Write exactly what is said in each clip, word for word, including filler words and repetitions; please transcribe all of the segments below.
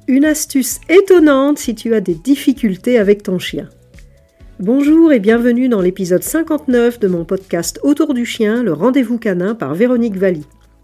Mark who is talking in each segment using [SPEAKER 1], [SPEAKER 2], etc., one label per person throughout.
[SPEAKER 1] Une astuce étonnante si tu as des difficultés avec ton chien. Bonjour et bienvenue dans l'épisode cinquante-neuf de mon podcast Autour du chien, le rendez-vous canin par Véronique Valli.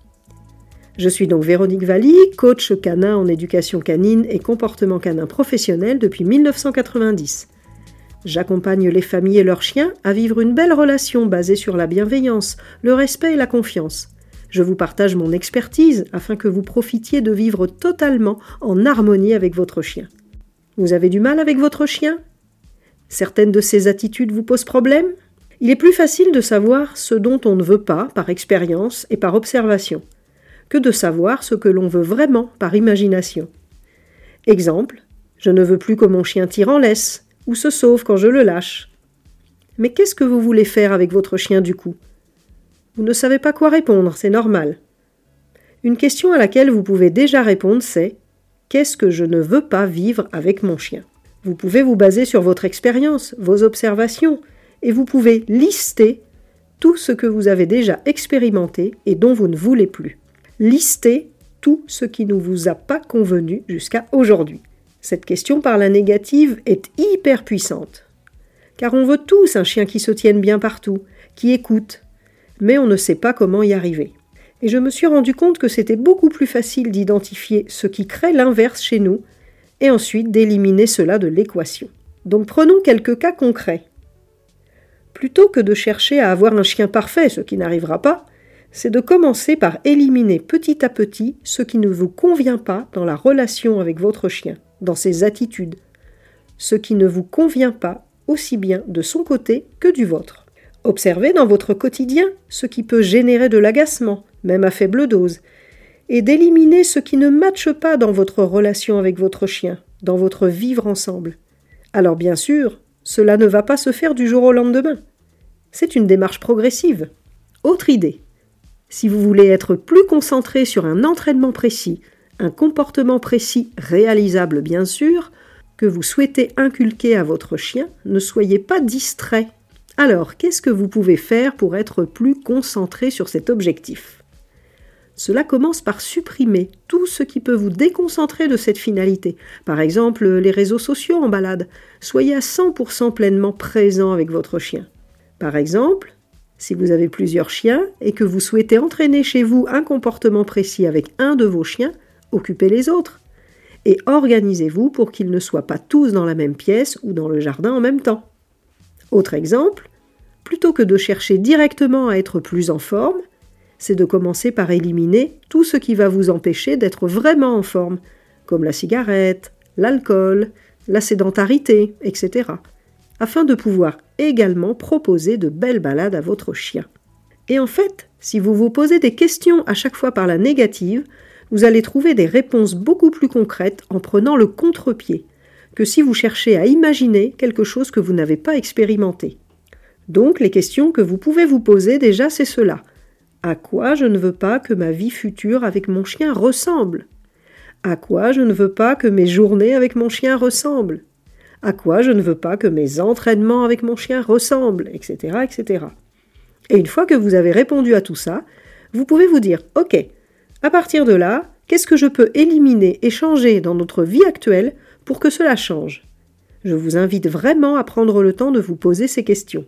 [SPEAKER 1] Je suis donc Véronique Valli, coach canin en éducation canine et comportement canin professionnel depuis mille neuf cent quatre-vingt-dix. J'accompagne les familles et leurs chiens à vivre une belle relation basée sur la bienveillance, le respect et la confiance. Je vous partage mon expertise afin que vous profitiez de vivre totalement en harmonie avec votre chien. Vous avez du mal avec votre chien ? Certaines de ses attitudes vous posent problème ? Il est plus facile de savoir ce dont on ne veut pas par expérience et par observation, que de savoir ce que l'on veut vraiment par imagination. Exemple, je ne veux plus que mon chien tire en laisse ou se sauve quand je le lâche. Mais qu'est-ce que vous voulez faire avec votre chien du coup ? Vous ne savez pas quoi répondre, c'est normal. Une question à laquelle vous pouvez déjà répondre, c'est « Qu'est-ce que je ne veux pas vivre avec mon chien ?» Vous pouvez vous baser sur votre expérience, vos observations, et vous pouvez lister tout ce que vous avez déjà expérimenté et dont vous ne voulez plus. Listez tout ce qui ne vous a pas convenu jusqu'à aujourd'hui. Cette question par la négative est hyper puissante. Car on veut tous un chien qui se tienne bien partout, qui écoute, mais on ne sait pas comment y arriver. Et je me suis rendu compte que c'était beaucoup plus facile d'identifier ce qui crée l'inverse chez nous et ensuite d'éliminer cela de l'équation. Donc prenons quelques cas concrets. Plutôt que de chercher à avoir un chien parfait, ce qui n'arrivera pas, c'est de commencer par éliminer petit à petit ce qui ne vous convient pas dans la relation avec votre chien, dans ses attitudes, ce qui ne vous convient pas aussi bien de son côté que du vôtre. Observez dans votre quotidien ce qui peut générer de l'agacement, même à faible dose, et d'éliminer ce qui ne matche pas dans votre relation avec votre chien, dans votre vivre ensemble. Alors bien sûr, cela ne va pas se faire du jour au lendemain. C'est une démarche progressive. Autre idée. Si vous voulez être plus concentré sur un entraînement précis, un comportement précis réalisable bien sûr, que vous souhaitez inculquer à votre chien, ne soyez pas distrait. Alors, qu'est-ce que vous pouvez faire pour être plus concentré sur cet objectif ? Cela commence par supprimer tout ce qui peut vous déconcentrer de cette finalité. Par exemple, les réseaux sociaux en balade. Soyez à cent pour cent pleinement présent avec votre chien. Par exemple, si vous avez plusieurs chiens et que vous souhaitez entraîner chez vous un comportement précis avec un de vos chiens, occupez les autres. Et organisez-vous pour qu'ils ne soient pas tous dans la même pièce ou dans le jardin en même temps. Autre exemple, plutôt que de chercher directement à être plus en forme, c'est de commencer par éliminer tout ce qui va vous empêcher d'être vraiment en forme, comme la cigarette, l'alcool, la sédentarité, et cetera, afin de pouvoir également proposer de belles balades à votre chien. Et en fait, si vous vous posez des questions à chaque fois par la négative, vous allez trouver des réponses beaucoup plus concrètes en prenant le contre-pied, que si vous cherchez à imaginer quelque chose que vous n'avez pas expérimenté. Donc, les questions que vous pouvez vous poser déjà, c'est cela. À quoi je ne veux pas que ma vie future avec mon chien ressemble ? À quoi je ne veux pas que mes journées avec mon chien ressemblent ? À quoi je ne veux pas que mes entraînements avec mon chien ressemblent, et cetera, et cetera. Et une fois que vous avez répondu à tout ça, vous pouvez vous dire « Ok, à partir de là, qu'est-ce que je peux éliminer et changer dans notre vie actuelle pour que cela change ?» Je vous invite vraiment à prendre le temps de vous poser ces questions.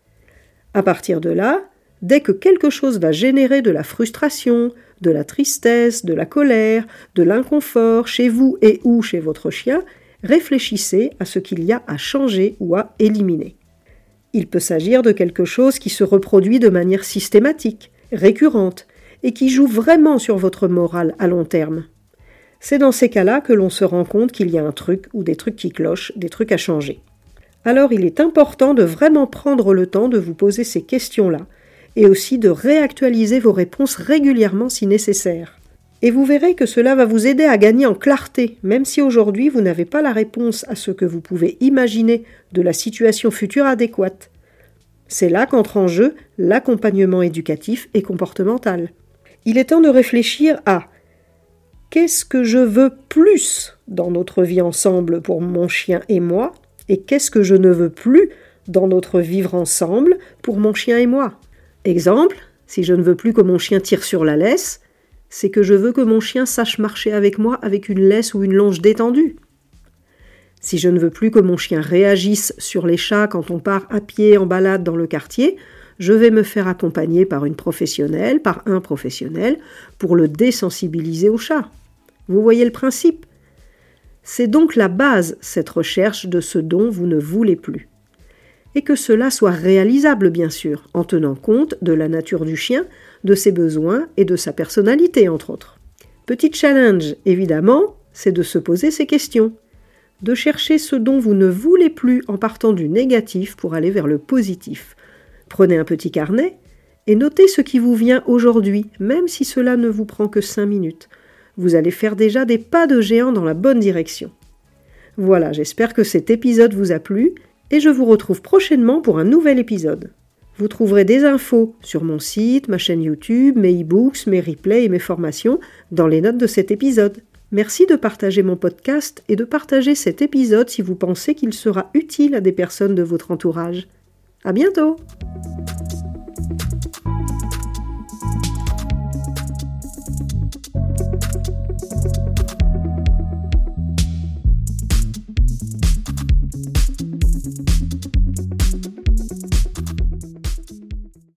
[SPEAKER 1] À partir de là, dès que quelque chose va générer de la frustration, de la tristesse, de la colère, de l'inconfort chez vous et ou chez votre chien, réfléchissez à ce qu'il y a à changer ou à éliminer. Il peut s'agir de quelque chose qui se reproduit de manière systématique, récurrente, et qui joue vraiment sur votre morale à long terme. C'est dans ces cas-là que l'on se rend compte qu'il y a un truc ou des trucs qui clochent, des trucs à changer. Alors il est important de vraiment prendre le temps de vous poser ces questions-là et aussi de réactualiser vos réponses régulièrement si nécessaire. Et vous verrez que cela va vous aider à gagner en clarté, même si aujourd'hui vous n'avez pas la réponse à ce que vous pouvez imaginer de la situation future adéquate. C'est là qu'entre en jeu l'accompagnement éducatif et comportemental. Il est temps de réfléchir à qu'est-ce que je veux plus dans notre vie ensemble pour mon chien et moi, et qu'est-ce que je ne veux plus dans notre vivre ensemble pour mon chien et moi. Exemple, si je ne veux plus que mon chien tire sur la laisse, C'est que je veux que mon chien sache marcher avec moi avec une laisse ou une longe détendue. Si je ne veux plus que mon chien réagisse sur les chats quand on part à pied en balade dans le quartier, je vais me faire accompagner par une professionnelle, par un professionnel, pour le désensibiliser aux chats. Vous voyez le principe ? C'est donc la base, cette recherche de ce dont vous ne voulez plus. Et que cela soit réalisable, bien sûr, en tenant compte de la nature du chien, de ses besoins et de sa personnalité, entre autres. Petit challenge, évidemment, c'est de se poser ces questions, de chercher ce dont vous ne voulez plus en partant du négatif pour aller vers le positif. Prenez un petit carnet et notez ce qui vous vient aujourd'hui, même si cela ne vous prend que cinq minutes. Vous allez faire déjà des pas de géant dans la bonne direction. Voilà, j'espère que cet épisode vous a plu et je vous retrouve prochainement pour un nouvel épisode. Vous trouverez des infos sur mon site, ma chaîne YouTube, mes e-books, mes replays et mes formations dans les notes de cet épisode. Merci de partager mon podcast et de partager cet épisode si vous pensez qu'il sera utile à des personnes de votre entourage. À bientôt!